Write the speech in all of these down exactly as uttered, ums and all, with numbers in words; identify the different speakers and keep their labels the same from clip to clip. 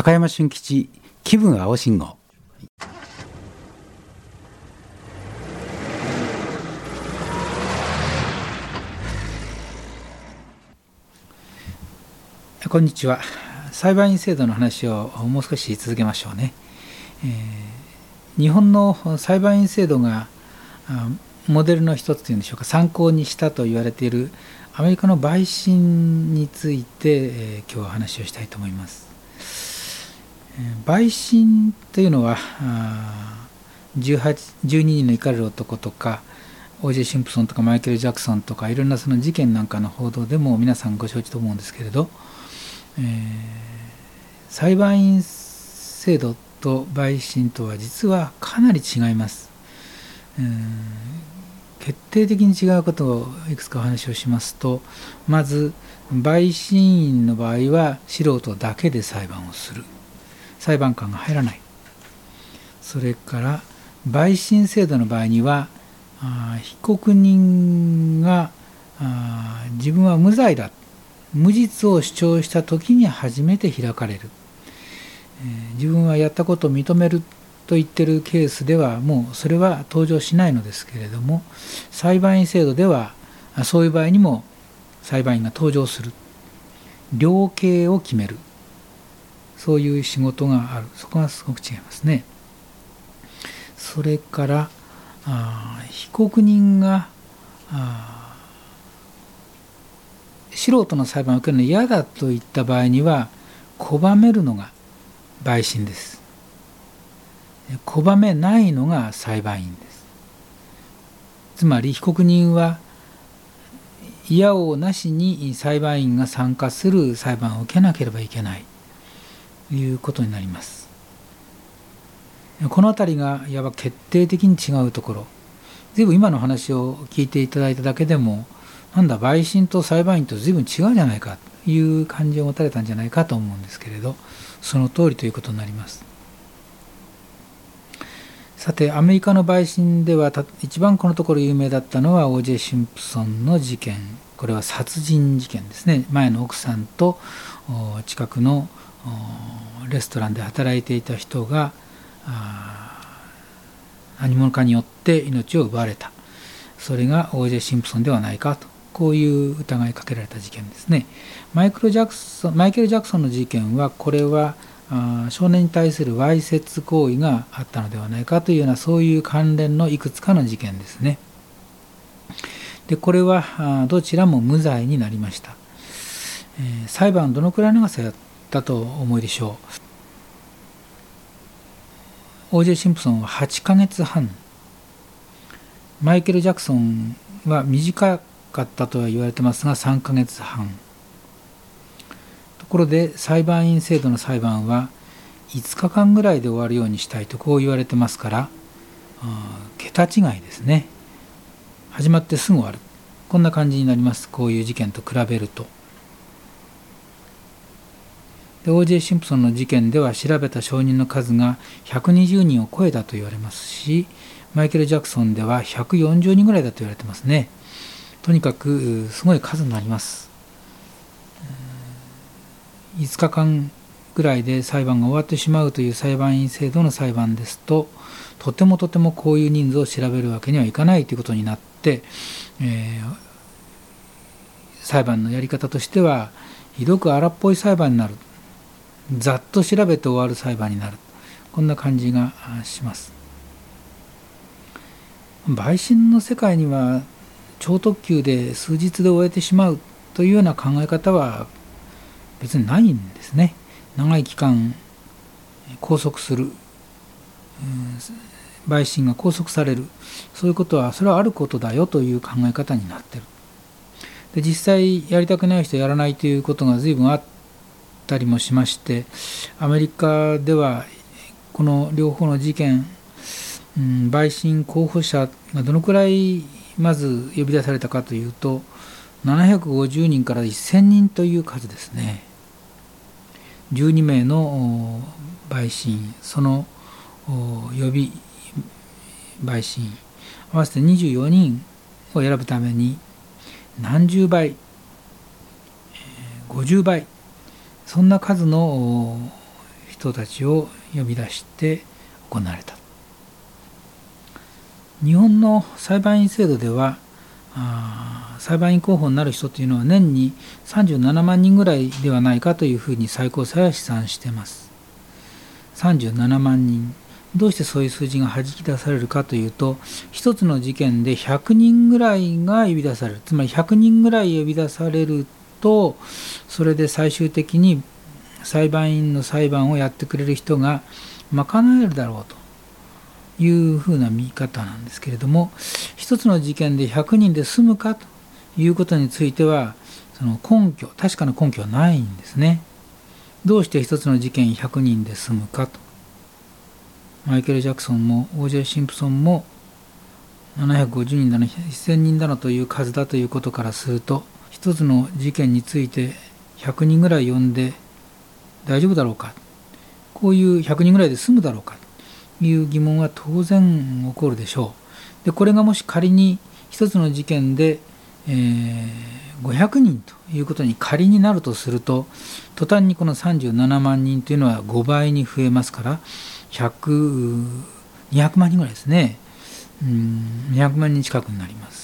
Speaker 1: 高山俊吉気分青信号。こんにちは。裁判員制度の話をもう少し続けましょうね。えー、日本の裁判員制度がモデルの一つというんでしょうか、参考にしたと言われているアメリカの陪審について、えー、今日は話をしたいと思います。陪審というのはじゅうはち、じゅうににんの怒る男とかオージェー・シンプソンとかマイケル・ジャクソンとかいろんなその事件なんかの報道でも皆さんご承知と思うんですけれど、えー、裁判員制度と陪審とは実はかなり違います。えー、決定的に違うことをいくつかお話をしますと、まず陪審員の場合は素人だけで裁判をする、裁判官が入らない。それから陪審制度の場合にはあ被告人があ自分は無罪だ、無実を主張した時に初めて開かれる、えー、自分はやったことを認めると言っているケースではもうそれは登場しないのですけれども、裁判員制度ではそういう場合にも裁判員が登場する、量刑を決める、そういう仕事がある。そこがすごく違いますね。それからあ被告人があ素人の裁判を受けるの嫌だといった場合には拒めるのが陪審です。拒めないのが裁判員です。つまり被告人は嫌をなしに裁判員が参加する裁判を受けなければいけないということになります。このあたりがいわば決定的に違うところ。随分今の話を聞いていただいただけでも、なんだ陪審と裁判員と随分違うじゃないかという感じを持たれたんじゃないかと思うんですけれど、その通りということになります。さて、アメリカの陪審では一番このところ有名だったのはオージェー・シンプソンの事件。これは殺人事件ですね。前の奥さんと近くのレストランで働いていた人が何者かによって命を奪われた。それがオージェー・シンプソンではないかと、こういう疑いかけられた事件ですね。マイケル・ジャクソン、マイケル・ジャクソンの事件は、これは少年に対するわいせつ行為があったのではないかというような、そういう関連のいくつかの事件ですね。でこれはどちらも無罪になりました。えー、裁判どのくらい長さやったと思いでしょう。オージェー・シンプソンははちかげつはん、マイケル・ジャクソンは短かったとは言われてますがさんかげつはん。ところで裁判員制度の裁判はいつかかんぐらいで終わるようにしたいとこう言われてますから、桁違いですね。始まってすぐ終わる、こんな感じになります。こういう事件と比べると。で オージェー シンプソンの事件では調べた証人の数がひゃくにじゅうにんを超えたと言われますし、マイケル・ジャクソンではひゃくよんじゅうにんぐらいだと言われてますね。とにかくすごい数になります。いつかかんぐらいで裁判が終わってしまうという裁判員制度の裁判ですと、とてもとてもこういう人数を調べるわけにはいかないということになって、えー、裁判のやり方としてはひどく荒っぽい裁判になる、ざっと調べて終わる裁判になる、こんな感じがします。陪審の世界には超特急で数日で終えてしまうというような考え方は別にないんですね。長い期間拘束する、陪審が拘束される、そういうことはそれはあることだよという考え方になっている。で実際やりたくない人やらないということが随分あったりもしまして、アメリカではこの両方の事件、うん、陪審候補者がどのくらいまず呼び出されたかというと、ななひゃくごじゅうにんからせんにんという数ですね。じゅうにめいの陪審、その予備陪審合わせてにじゅうよにんを選ぶために何十倍、ごじゅうばい、そんな数の人たちを呼び出して行われた。日本の裁判員制度では、あ裁判員候補になる人というのは年にさんじゅうななまんにんぐらいではないかというふうに最高裁は試算しています。さんじゅうななまんにん。どうしてそういう数字が弾き出されるかというと、一つの事件でひゃくにんぐらいが呼び出される。つまりひゃくにんぐらい呼び出されると、それで最終的に裁判員の裁判をやってくれる人が賄えるだろうというふうな見方なんですけれども、一つの事件でひゃくにんで済むかということについては、その根拠、確かな根拠はないんですね。どうして一つの事件ひゃくにんで済むかと。マイケル・ジャクソンもオージェイ・シンプソンもななひゃくごじゅうにんだのせんにんだのという数だということからすると、一つの事件についてひゃくにんぐらい呼んで大丈夫だろうか、こういうひゃくにんぐらいで済むだろうかという疑問は当然起こるでしょう。でこれがもし仮に一つの事件で、えー、ごひゃくにんということに仮になるとすると、途端にこのさんじゅうななまんにんというのはごばいに増えますから、ひゃく、にひゃくまんにんぐらいですね。うん、にひゃくまんにん近くになります。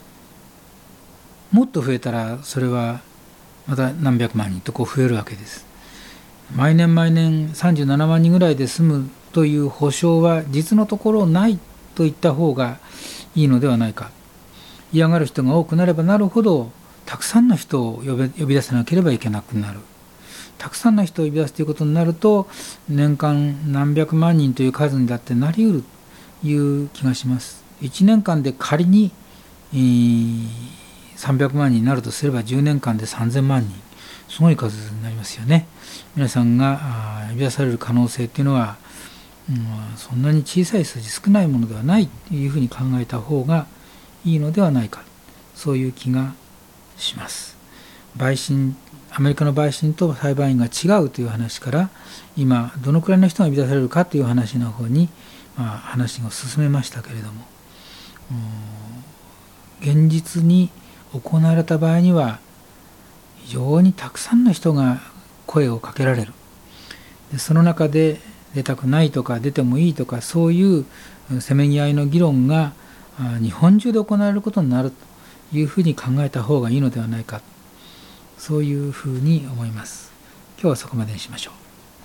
Speaker 1: もっと増えたらそれはまた何百万人とこう増えるわけです。毎年毎年さんじゅうななまんにんぐらいで済むという保証は実のところないと言った方がいいのではないか。嫌がる人が多くなればなるほど、たくさんの人を呼び、呼び出さなければいけなくなる。たくさんの人を呼び出すということになると、年間何百万人という数にだってなりうるという気がします。いちねんかんで仮に、えー、さんびゃくまんにんになるとすればじゅうねんかんでさんぜんまんにん、すごい数になりますよね。皆さんが呼び出される可能性というのは、うん、そんなに小さい数字、少ないものではないというふうに考えた方がいいのではないか、そういう気がします。陪審アメリカの陪審と裁判員が違うという話から、今どのくらいの人が呼び出されるかという話の方に、まあ、話を進めましたけれども、現実に行われた場合には非常にたくさんの人が声をかけられる。でその中で出たくないとか出てもいいとか、そういうせめぎ合いの議論が日本中で行われることになるというふうに考えた方がいいのではないか、そういうふうに思います。今日はそこまでにしましょう。